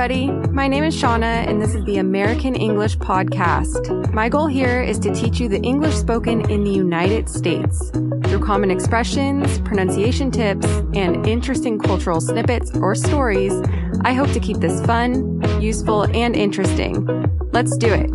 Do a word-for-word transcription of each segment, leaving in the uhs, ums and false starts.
everybody. My name is Shauna, and this is the American English Podcast. My goal here is to teach you the English spoken in the United States through common expressions, pronunciation tips, and interesting cultural snippets or stories. I hope to keep this fun, useful, and interesting. Let's do it.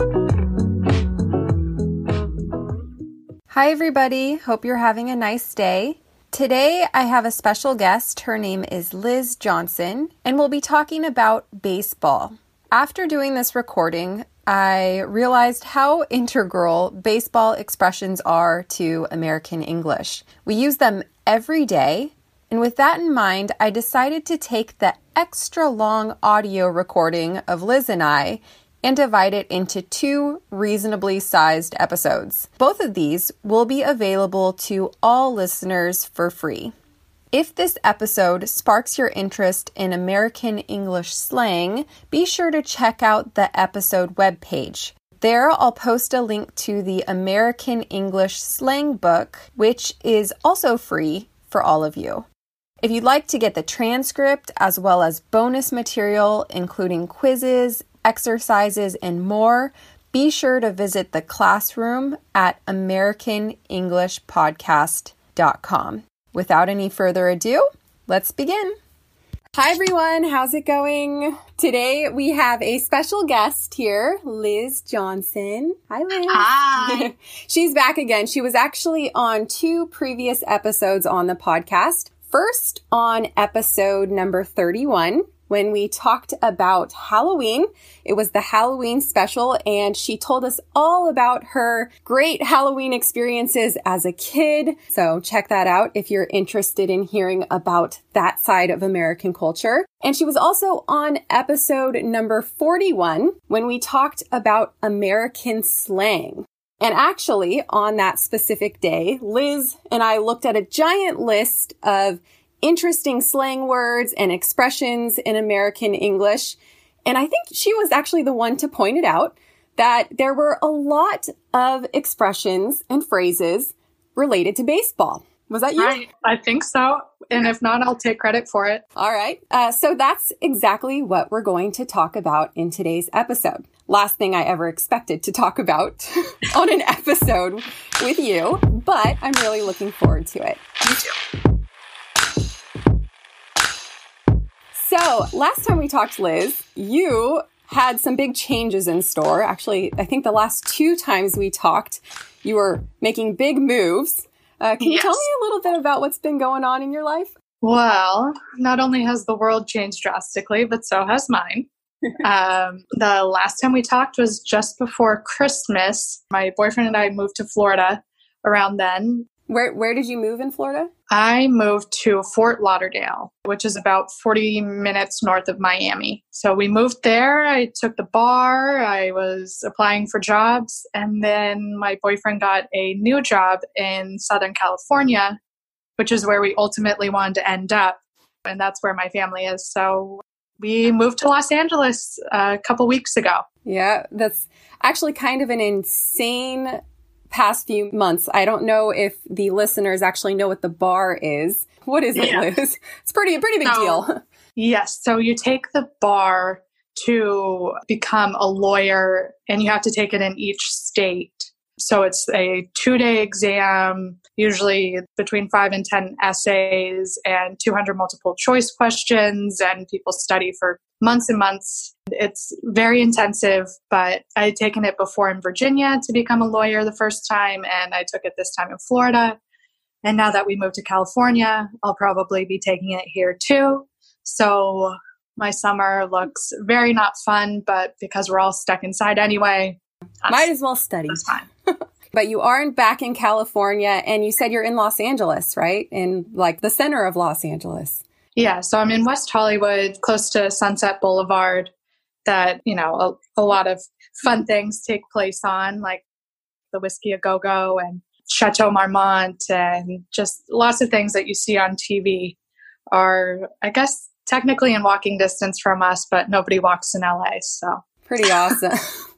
Hi, everybody. Hope you're having a nice day. Today, I have a special guest. Her name is Liz Johnson, and we'll be talking about baseball. After doing this recording, I realized how integral baseball expressions are to American English. We use them every day, and with that in mind, I decided to take the extra long audio recording of Liz and I and divide it into two reasonably sized episodes. Both of these will be available to all listeners for free. If this episode sparks your interest in American English slang, be sure to check out the episode webpage. There, I'll post a link to the American English slang book, which is also free for all of you. If you'd like to get the transcript as well as bonus material, including quizzes, exercises, and more, be sure to visit the classroom at american english podcast dot com. Without any further ado, let's begin. Hi, everyone. How's it going? Today, we have a special guest here, Liz Johnson. Hi, Liz. Hi. She's back again. She was actually on two previous episodes on the podcast. First, on episode number thirty-one, when we talked about Halloween. It was the Halloween special, and she told us all about her great Halloween experiences as a kid. So check that out if you're interested in hearing about that side of American culture. And she was also on episode number forty-one when we talked about American slang. And actually, on that specific day, Liz and I looked at a giant list of interesting slang words and expressions in American English. And I think she was actually the one to point it out that there were a lot of expressions and phrases related to baseball. Was that you? Right. I think so. And if not, I'll take credit for it. All right. Uh, so that's exactly what we're going to talk about in today's episode. Last thing I ever expected to talk about on an episode with you, but I'm really looking forward to it. Me too. So last time we talked, Liz, you had some big changes in store. Actually, I think the last two times we talked, you were making big moves. Uh, can you yes. tell me a little bit about what's been going on in your life? Well, not only has the world changed drastically, but so has mine. um, the last time we talked was just before Christmas. My boyfriend and I moved to Florida around then. Where where did you move in Florida? I moved to Fort Lauderdale, which is about forty minutes north of Miami. So we moved there. I took the bar. I was applying for jobs. And then my boyfriend got a new job in Southern California, which is where we ultimately wanted to end up. And that's where my family is. So we moved to Los Angeles a couple weeks ago. Yeah, that's actually kind of an insane past few months. I don't know if the listeners actually know what the bar is. What is it, yeah. Liz? It's pretty a pretty big so, deal. Yes. So you take the bar to become a lawyer, and you have to take it in each state. So it's a two-day exam, usually between five and ten essays and two hundred multiple choice questions, and people study for months and months. It's very intensive, but I had taken it before in Virginia to become a lawyer the first time, and I took it this time in Florida. And now that we moved to California, I'll probably be taking it here too. So my summer looks very not fun, but because we're all stuck inside anyway, might as well study. That's fine. But you aren't back in California, and you said you're in Los Angeles, right? In like the center of Los Angeles. Yeah, so I'm in West Hollywood, close to Sunset Boulevard, that, you know, a, a lot of fun things take place on, like the Whiskey A Go-Go and Chateau Marmont, and just lots of things that you see on T V are, I guess, technically in walking distance from us, but nobody walks in L A, so. Pretty awesome.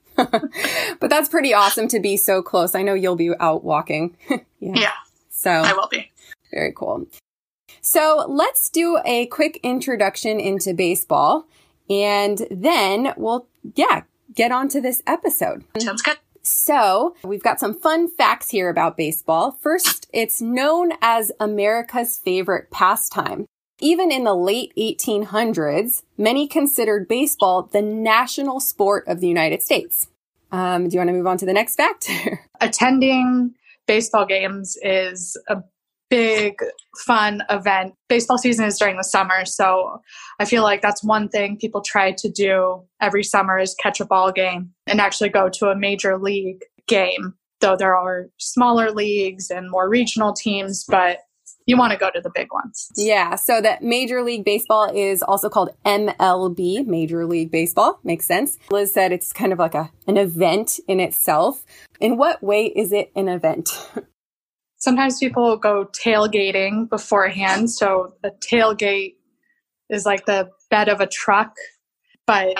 But that's pretty awesome to be so close. I know you'll be out walking. yeah. yeah. So I will be. Very cool. So let's do a quick introduction into baseball. And then we'll, yeah, get on to this episode. Sounds good. So we've got some fun facts here about baseball. First, it's known as America's favorite pastime. Even in the late eighteen hundreds, many considered baseball the national sport of the United States. Um, do you want to move on to the next fact? Attending baseball games is a big, fun event. Baseball season is during the summer, so I feel like that's one thing people try to do every summer is catch a ball game and actually go to a major league game, though there are smaller leagues and more regional teams, but you want to go to the big ones. Yeah, so that Major League Baseball is also called M L B, Major League Baseball. Makes sense. Liz said it's kind of like a an event in itself. In what way is it an event? Sometimes people go tailgating beforehand. So a tailgate is like the bed of a truck. But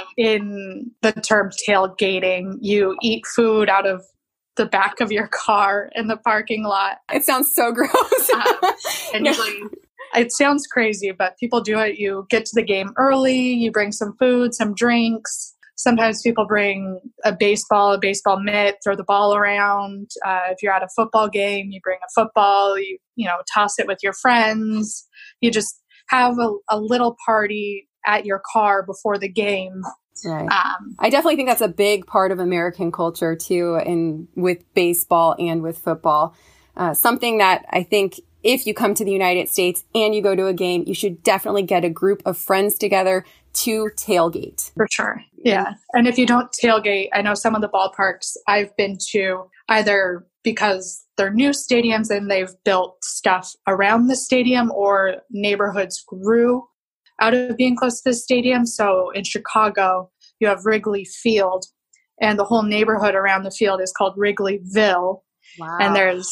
in the term tailgating, you eat food out of the back of your car in the parking lot. It sounds so gross. um, and usually, it sounds crazy, but people do it. You get to the game early, you bring some food, some drinks. Sometimes people bring a baseball, a baseball mitt, throw the ball around. Uh, if you're at a football game, you bring a football, you, you know, toss it with your friends. You just have a, a little party at your car before the game. Right. Um, I definitely think that's a big part of American culture too, and with baseball and with football. Uh, something that I think if you come to the United States and you go to a game, you should definitely get a group of friends together to tailgate. For sure. Yeah. And if you don't tailgate, I know some of the ballparks I've been to either because they're new stadiums and they've built stuff around the stadium, or neighborhoods grew out of being close to the stadium. So in Chicago, you have Wrigley Field, and the whole neighborhood around the field is called Wrigleyville. Wow. And there's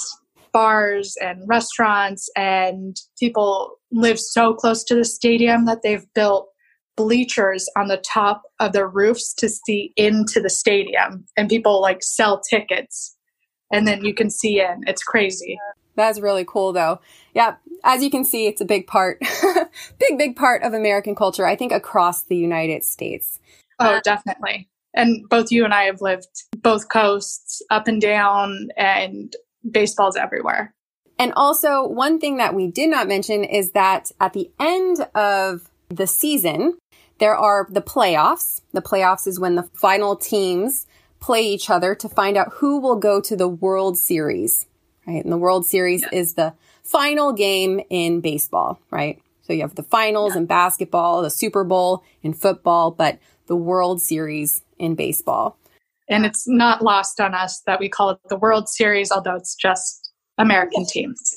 bars and restaurants, and people live so close to the stadium that they've built bleachers on the top of their roofs to see into the stadium, and people like sell tickets and then you can see in. It's crazy. That's really cool though. Yeah. As you can see, it's a big part, big, big part of American culture, I think, across the United States. Oh, definitely. And both you and I have lived both coasts, up and down, and baseball's everywhere. And also, one thing that we did not mention is that at the end of the season, there are the playoffs. The playoffs is when the final teams play each other to find out who will go to the World Series, right? And the World Series yeah. is the final game in baseball, right? So you have the finals yeah. in basketball, the Super Bowl in football, but the World Series in baseball. And it's not lost on us that we call it the World Series, although it's just American teams.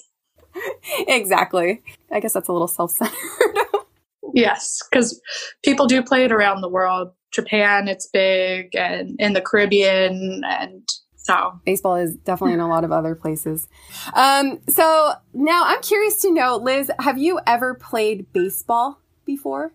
Exactly. I guess that's a little self-centered. Yes, because people do play it around the world. Japan, it's big, and in the Caribbean, and so. Baseball is definitely in a lot of other places. Um, so now I'm curious to know, Liz, have you ever played baseball before?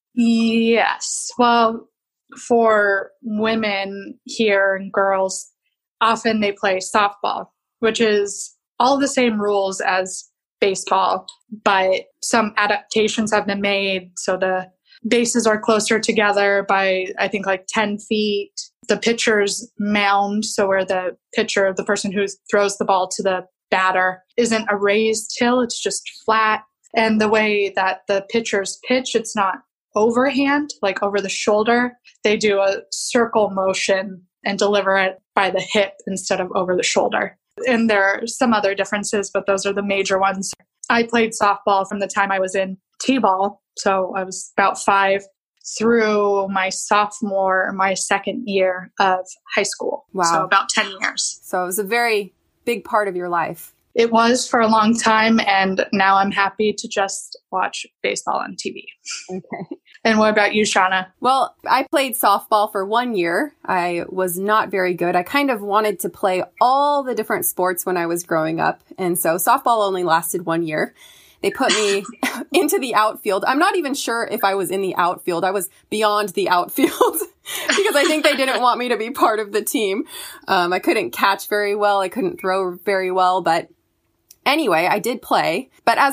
Yes. Well, for women here and girls, often they play softball, which is all the same rules as baseball, but some adaptations have been made. So the bases are closer together by, I think, like ten feet. The pitcher's mound, so where the pitcher, the person who throws the ball to the batter, isn't a raised hill, it's just flat. And the way that the pitchers pitch, it's not overhand, like over the shoulder. They do a circle motion and deliver it by the hip instead of over the shoulder. And there are some other differences, but those are the major ones. I played softball from the time I was in T-ball, so I was about five, through my sophomore, my second year of high school. Wow. So about ten years. So it was a very big part of your life. It was for a long time, and now I'm happy to just watch baseball on T V. Okay. And what about you, Shauna? Well, I played softball for one year. I was not very good. I kind of wanted to play all the different sports when I was growing up. And so softball only lasted one year. They put me into the outfield. I'm not even sure if I was in the outfield. I was beyond the outfield because I think they didn't want me to be part of the team. Um, I couldn't catch very well. I couldn't throw very well. But anyway, I did play. But as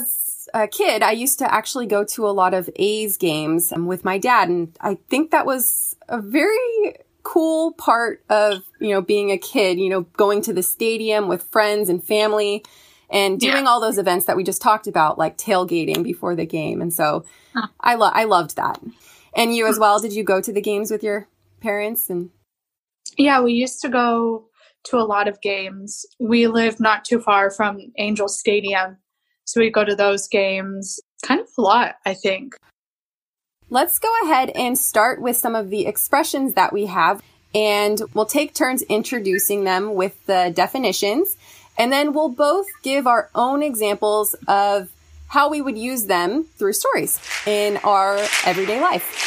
a kid, I used to actually go to a lot of A's games with my dad. And I think that was a very cool part of, you know, being a kid, you know, going to the stadium with friends and family and doing yeah. all those events that we just talked about, like tailgating before the game. And so huh. I lo- I loved that. And you as well, did you go to the games with your parents? And yeah, we used to go to a lot of games. We live not too far from Angel Stadium, so we go to those games kind of a lot, I think. Let's go ahead and start with some of the expressions that we have, and we'll take turns introducing them with the definitions, and then we'll both give our own examples of how we would use them through stories in our everyday life.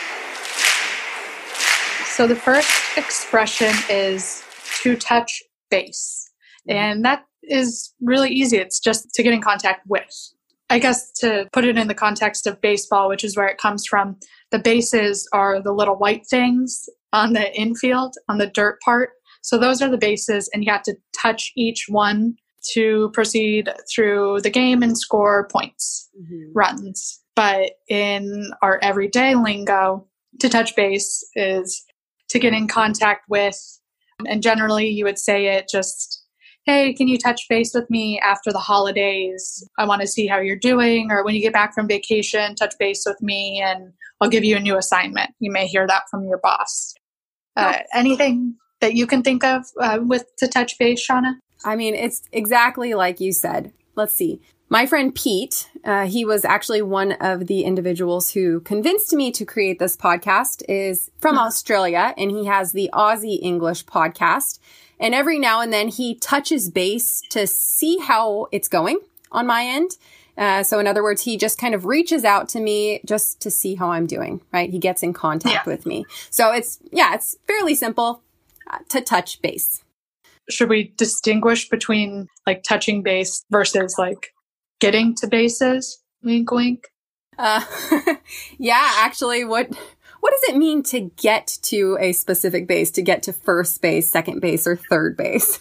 So the first expression is to touch base. And that is really easy. It's just to get in contact with. I guess to put it in the context of baseball, which is where it comes from, the bases are the little white things on the infield, on the dirt part. So those are the bases, and you have to touch each one to proceed through the game and score points, mm-hmm. runs. But in our everyday lingo, to touch base is to get in contact with, and generally you would say it just, hey, can you touch base with me after the holidays? I want to see how you're doing. Or when you get back from vacation, touch base with me and I'll give you a new assignment. You may hear that from your boss. Uh, anything that you can think of uh, with to touch base, Shauna? I mean, it's exactly like you said. Let's see. My friend Pete, uh, he was actually one of the individuals who convinced me to create this podcast, is from mm-hmm. Australia, and he has the Aussie English podcast. And every now and then he touches base to see how it's going on my end. Uh, so in other words, he just kind of reaches out to me just to see how I'm doing, right? He gets in contact yeah. with me. So it's, yeah, it's fairly simple uh, to touch base. Should we distinguish between like touching base versus like getting to bases? Wink, wink. Uh, yeah, actually, what what does it mean to get to a specific base, to get to first base, second base, or third base?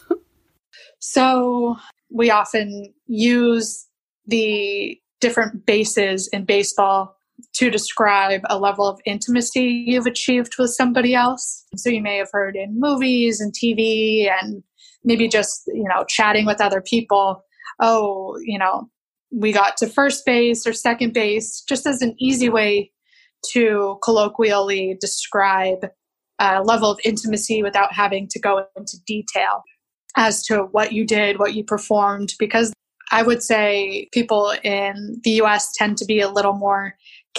So we often use the different bases in baseball to describe a level of intimacy you've achieved with somebody else. So you may have heard in movies and T V and maybe just, you know, chatting with other people. Oh, you know, we got to first base or second base, just as an easy way to colloquially describe a level of intimacy without having to go into detail as to what you did, what you performed, because I would say people in the U S tend to be a little more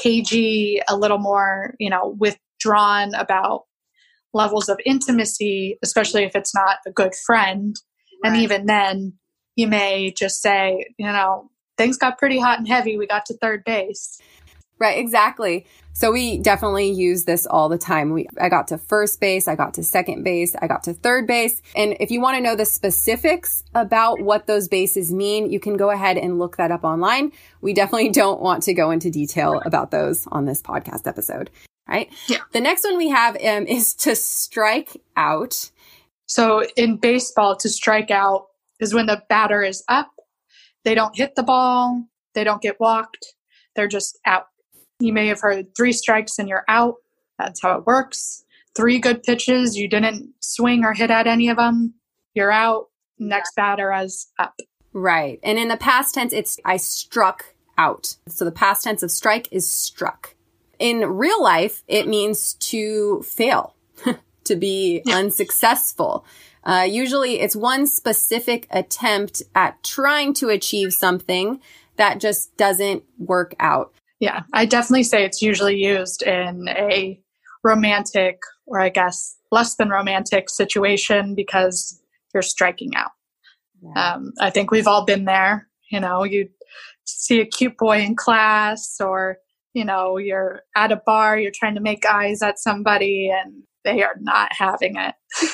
cagey, a little more, you know, withdrawn about levels of intimacy, especially if it's not a good friend. Right. And even then, you may just say, you know, things got pretty hot and heavy. We got to third base. Right, exactly. So we definitely use this all the time. We, I got to first base, I got to second base, I got to third base. And if you want to know the specifics about what those bases mean, you can go ahead and look that up online. We definitely don't want to go into detail about those on this podcast episode, right? Yeah. The next one we have um, is to strike out. So in baseball, to strike out is when the batter is up. They don't hit the ball. They don't get walked. They're just out. You may have heard three strikes and you're out. That's how it works. Three good pitches. You didn't swing or hit at any of them. You're out. Next batter is up. Right. And in the past tense, it's I struck out. So the past tense of strike is struck. In real life, it means to fail, to be yeah. unsuccessful. Uh, usually it's one specific attempt at trying to achieve something that just doesn't work out. Yeah, I definitely say it's usually used in a romantic, or I guess less than romantic situation, because you're striking out. Yeah. Um, I think we've all been there. You know, you see a cute boy in class, or, you know, you're at a bar, you're trying to make eyes at somebody and they are not having it.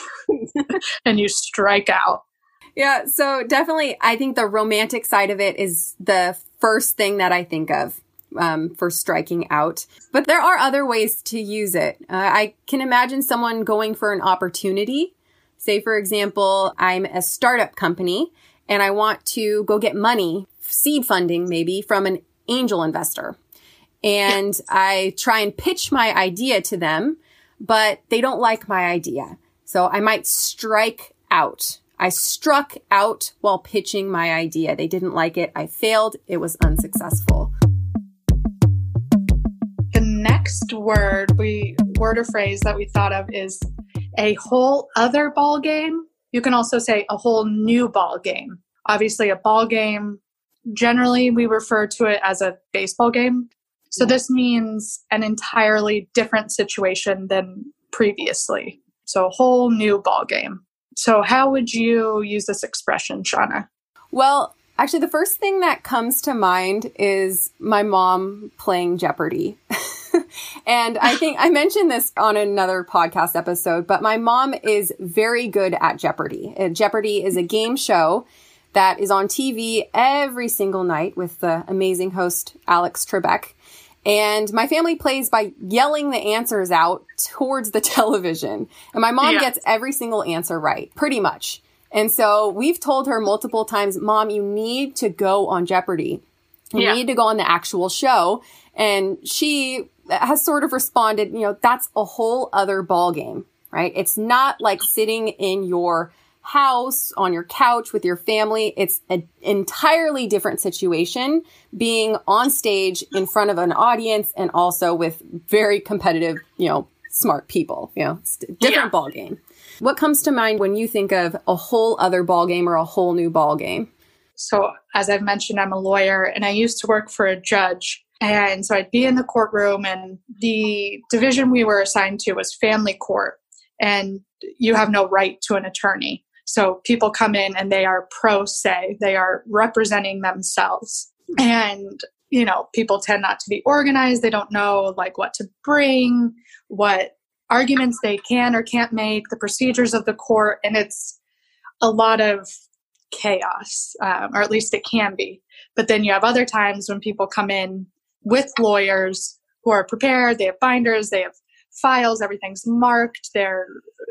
And you strike out. Yeah, so definitely, I think the romantic side of it is the first thing that I think of um, for striking out. But there are other ways to use it. Uh, I can imagine someone going for an opportunity. Say, for example, I'm a startup company and I want to go get money seed funding maybe from an angel investor. And I try and pitch my idea to them, but they don't like my idea. So I might strike out. I struck out while pitching my idea. They didn't like it. I failed. It was unsuccessful. The next word we word or phrase that we thought of is a whole other ball game. You can also say a whole new ball game. Obviously, a ball game, generally we refer to it as a baseball game. So this means an entirely different situation than previously. So a whole new ball game. So how would you use this expression, Shauna? Well, actually, the first thing that comes to mind is my mom playing Jeopardy. And I think I mentioned this on another podcast episode, but my mom is very good at Jeopardy. And Jeopardy is a game show that is on T V every single night with the amazing host, Alex Trebek. And my family plays by yelling the answers out towards the television. And my mom yeah. gets every single answer right, pretty much. And so we've told her multiple times, Mom, you need to go on Jeopardy. You yeah. need to go on the actual show. And she has sort of responded, you know, that's a whole other ball game, right? It's not like sitting in your house on your couch with your family. It's an entirely different situation being on stage in front of an audience and also with very competitive, you know, smart people, you know, it's a different yeah. ball game. What comes to mind when you think of a whole other ball game or a whole new ball game? So as I've mentioned, I'm a lawyer and I used to work for a judge. And so I'd be in the courtroom and the division we were assigned to was family court. And you have no right to an attorney. So people come in and they are pro se, they are representing themselves. And, you know, people tend not to be organized. They don't know like what to bring, what arguments they can or can't make, the procedures of the court. And it's a lot of chaos, um, or at least it can be. But then you have other times when people come in with lawyers who are prepared, they have binders, they have files, everything's marked, they're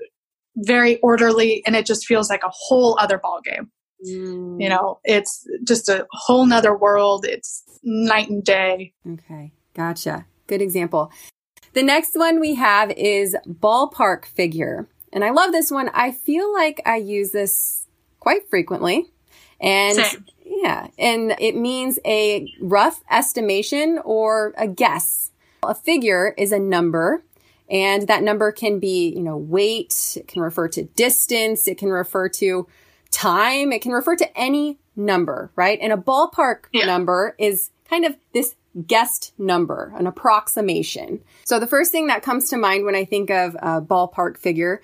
very orderly, and it just feels like a whole other ballgame. Mm. You know, it's just a whole nother world. It's night and day. Okay, gotcha. Good example. The next one we have is ballpark figure. And I love this one. I feel like I use this quite frequently. And Same. yeah, and it means a rough estimation or a guess. A figure is a number. And that number can be, you know, weight, it can refer to distance, it can refer to time, it can refer to any number, right? And a ballpark yeah. number is kind of this guessed number, an approximation. So the first thing that comes to mind when I think of a ballpark figure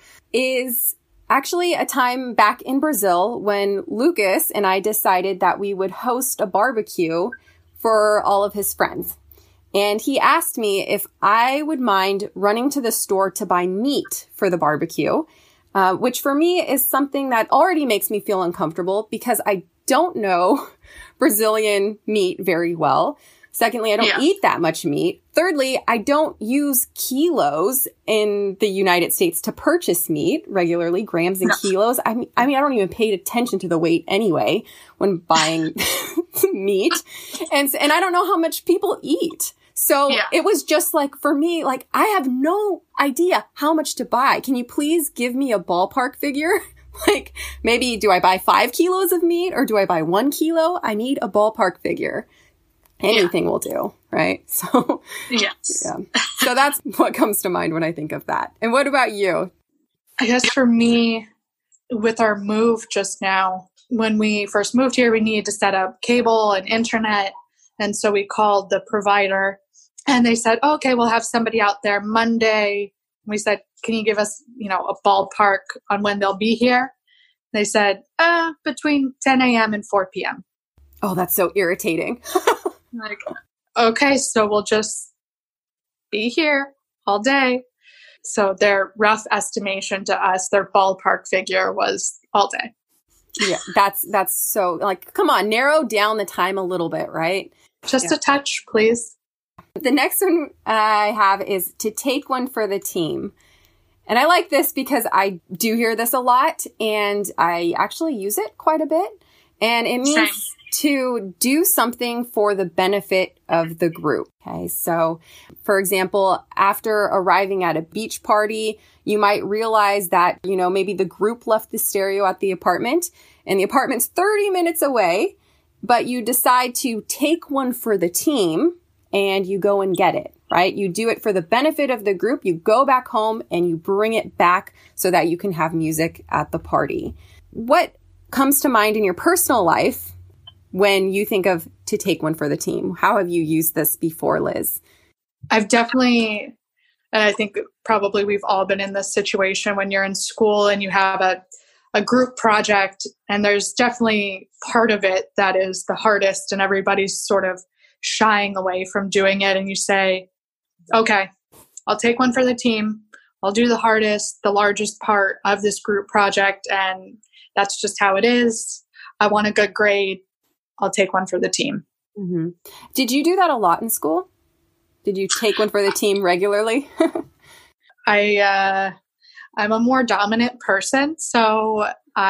is actually a time back in Brazil when Lucas and I decided that we would host a barbecue for all of his friends. And he asked me if I would mind running to the store to buy meat for the barbecue, uh, which for me is something that already makes me feel uncomfortable because I don't know Brazilian meat very well. Secondly, I don't yeah. eat that much meat. Thirdly, I don't use kilos in the United States to purchase meat regularly, grams and no. kilos. I mean, I mean, I don't even pay attention to the weight anyway when buying meat. And, and I don't know how much people eat. So yeah. it was just like, for me, like, I have no idea how much to buy. Can you please give me a ballpark figure? Like, maybe do I buy five kilos of meat or do I buy one kilo? I need a ballpark figure. Anything yeah. will do, right? So, yes. yeah. So that's what comes to mind when I think of that. And what about you? I guess for me, with our move just now, when we first moved here, we needed to set up cable and internet. And so we called the provider and they said, oh, okay, we'll have somebody out there Monday. We said, can you give us, you know, a ballpark on when they'll be here? They said, uh, between ten a.m. and four p.m. Oh, that's so irritating. Like, okay, so we'll just be here all day. So their rough estimation to us, their ballpark figure was all day. Yeah, that's that's so, like, come on, narrow down the time a little bit, right? Just yeah. a touch, please. The next one I have is to take one for the team. And I like this because I do hear this a lot and I actually use it quite a bit. And it means, to do something for the benefit of the group. Okay, so for example, after arriving at a beach party, you might realize that, you know, maybe the group left the stereo at the apartment and the apartment's thirty minutes away, but you decide to take one for the team and you go and get it, right? You do it for the benefit of the group. You go back home and you bring it back so that you can have music at the party. What comes to mind in your personal life when you think of to take one for the team? How have you used this before, Liz? I've definitely, and I think probably we've all been in this situation when you're in school and you have a, a group project, and there's definitely part of it that is the hardest and everybody's sort of shying away from doing it. And you say, okay, I'll take one for the team. I'll do the hardest, the largest part of this group project. And that's just how it is. I want a good grade. I'll take one for the team. Mm-hmm. Did you do that a lot in school? Did you take one for the team regularly? I, uh, I'm a more dominant person, so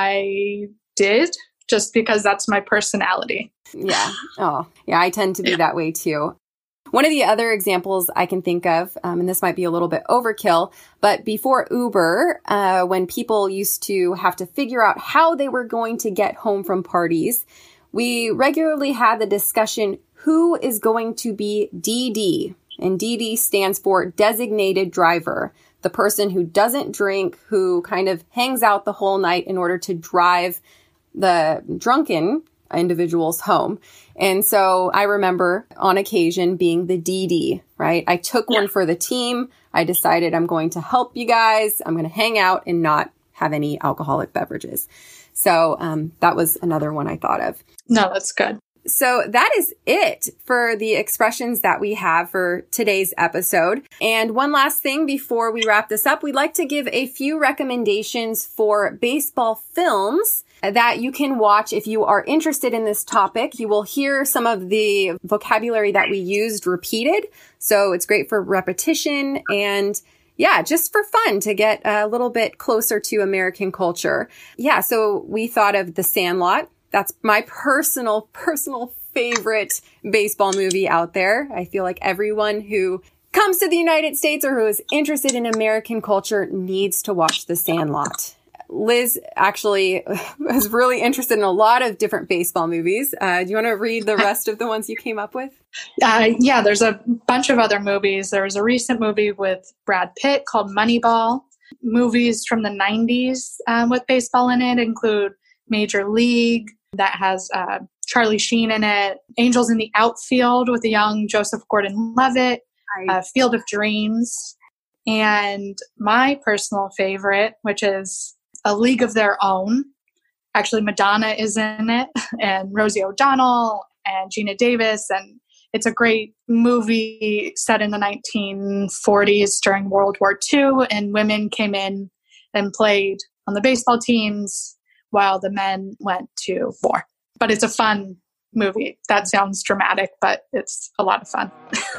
I did just because that's my personality. Yeah. Oh, yeah, I tend to be yeah. that way too. One of the other examples I can think of, um, and this might be a little bit overkill, but before Uber, uh, when people used to have to figure out how they were going to get home from parties, we regularly had the discussion, who is going to be D D? And D D stands for designated driver, the person who doesn't drink, who kind of hangs out the whole night in order to drive the drunken individuals home. And so I remember on occasion being the D D, right? I took yeah. one for the team. I decided I'm going to help you guys. I'm going to hang out and not have any alcoholic beverages. So um, that was another one I thought of. No, that's good. So that is it for the expressions that we have for today's episode. And one last thing before we wrap this up, we'd like to give a few recommendations for baseball films that you can watch if you are interested in this topic. You will hear some of the vocabulary that we used repeated. So it's great for repetition and yeah, just for fun to get a little bit closer to American culture. Yeah, so we thought of The Sandlot. That's my personal, personal favorite baseball movie out there. I feel like everyone who comes to the United States or who is interested in American culture needs to watch The Sandlot. Liz actually was really interested in a lot of different baseball movies. Uh, do you want to read the rest of the ones you came up with? Uh, yeah, there's a bunch of other movies. There was a recent movie with Brad Pitt called Moneyball. Movies from the nineties um, with baseball in it include Major League, that has uh, Charlie Sheen in it, Angels in the Outfield with the young Joseph Gordon-Levitt, uh, Field of Dreams, and my personal favorite, which is A League of Their Own. Actually, Madonna is in it, and Rosie O'Donnell, and Gina Davis, and it's a great movie set in the nineteen forties during World War Two, and women came in and played on the baseball teams while the men went to war. But it's a fun movie. That sounds dramatic, but it's a lot of fun.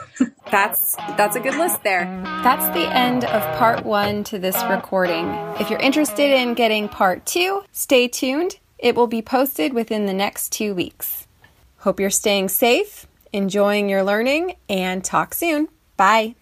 That's that's a good list there. That's the end of part one to this recording. If you're interested in getting part two, stay tuned. It will be posted within the next two weeks. Hope you're staying safe, enjoying your learning, and talk soon. Bye.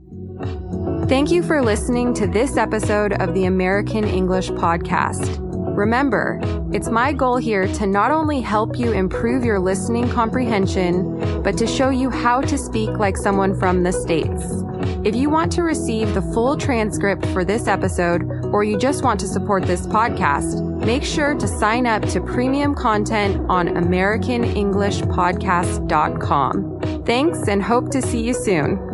Thank you for listening to this episode of the American English Podcast. Remember, it's my goal here to not only help you improve your listening comprehension, but to show you how to speak like someone from the States. If you want to receive the full transcript for this episode, or you just want to support this podcast, make sure to sign up to premium content on American English Podcast dot com. Thanks and hope to see you soon.